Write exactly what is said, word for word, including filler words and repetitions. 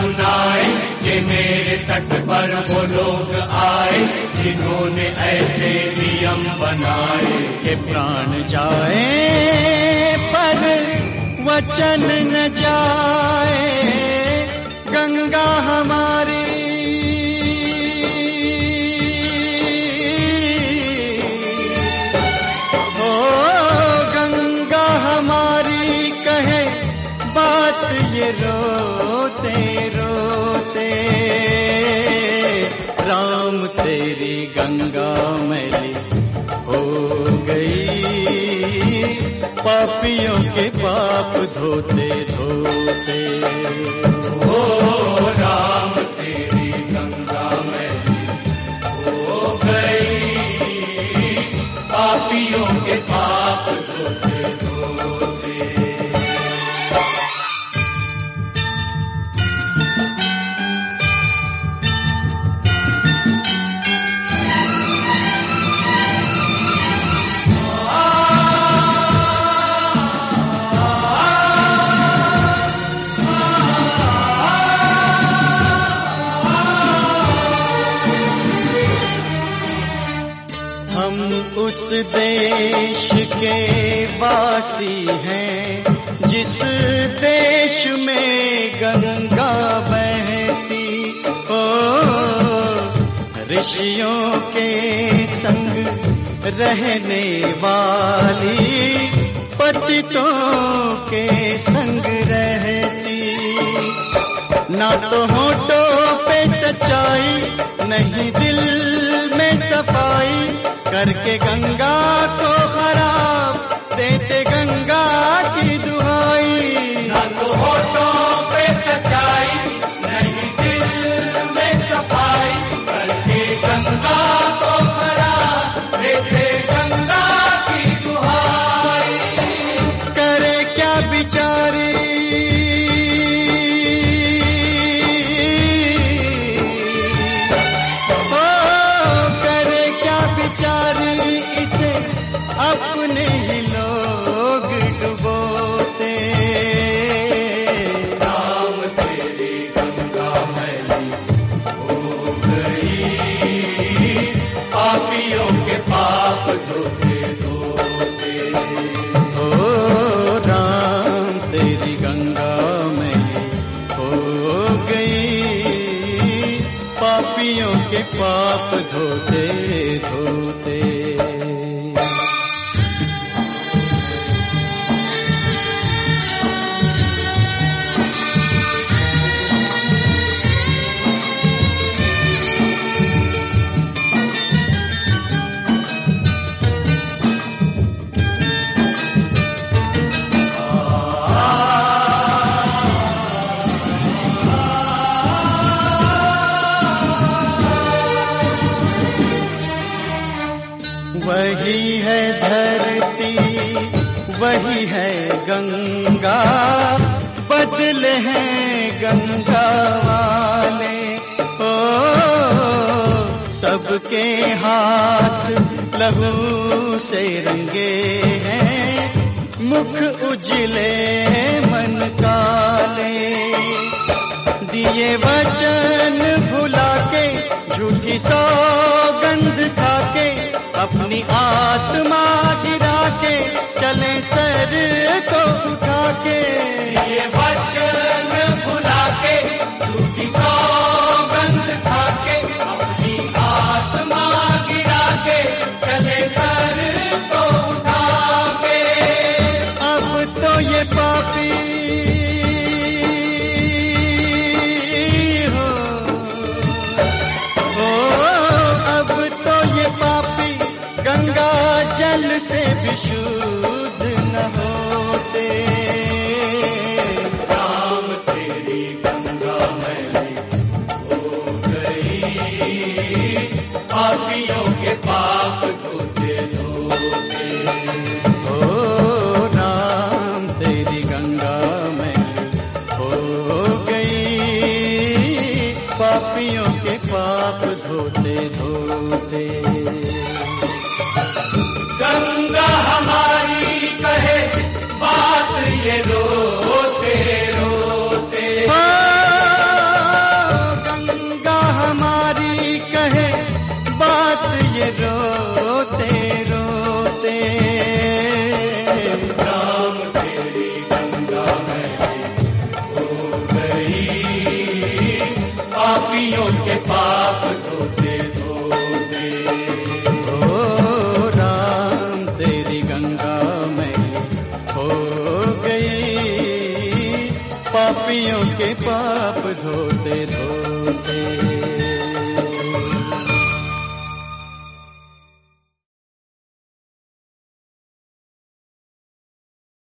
सुनाए कि मेरे तट पर वो लोग आए जिन्होंने ऐसे नियम बनाए कि प्राण जाए पर वचन न जाए। गंगा हमारी ओ गंगा हमारी कहे बात ये रोते रोते। राम तेरी गंगा मैली हो गई, पापियों के पाप धोते धोते। ओ राम तेरी गंगा मैली हो गई, पापियों के पाप धोते धोते। उस देश के वासी हैं जिस देश में गंगा बहती। ओ ऋषियों के संग रहने वाली, पतितों के संग रहती। ना तो होठों पे सच्चाई, नहीं दिल में सफाई, करके गंगा को खराब देते गंगा की दुहाई। ना तो होठों पे सच्चाई, नहीं दिल में सफाई, करके गंगा को खराब देते गंगा की दुहाई। करे क्या बिचारी अपने ही लोग डुबोते। राम तेरी गंगा मैली हो गई, पापियों के पाप धोते धोते। ओ राम तेरी गंगा मैली हो गई, पापियों के पाप धोते धोते। वही है धरती, वही है गंगा, बदले हैं गंगा वाले। ओ सबके हाथ लहू से रंगे हैं, मुख उजले मन काले। दिए वचन भुला के, झूठी सौगंध खा के, अपनी आत्मा गिरा के, चले सर को उठा के। ये वचन भुला के, झूठी सौगंध खा के, अपनी आत्मा गिरा के, चले सर को उठा के। अब तो ये पापी हो, ओ अब तो ये पापी गंगा जल से भी शुद्ध न होते। राम तेरी गंगा मैली हो गई, पापियों के पाप धोते धोते। ओ राम तेरी गंगा मैली हो गई, पापियों के पाप धोते धोते। गंगा हमारी कहे बात ये रोते रोते। ओ पापियों के पाप धोते धोते।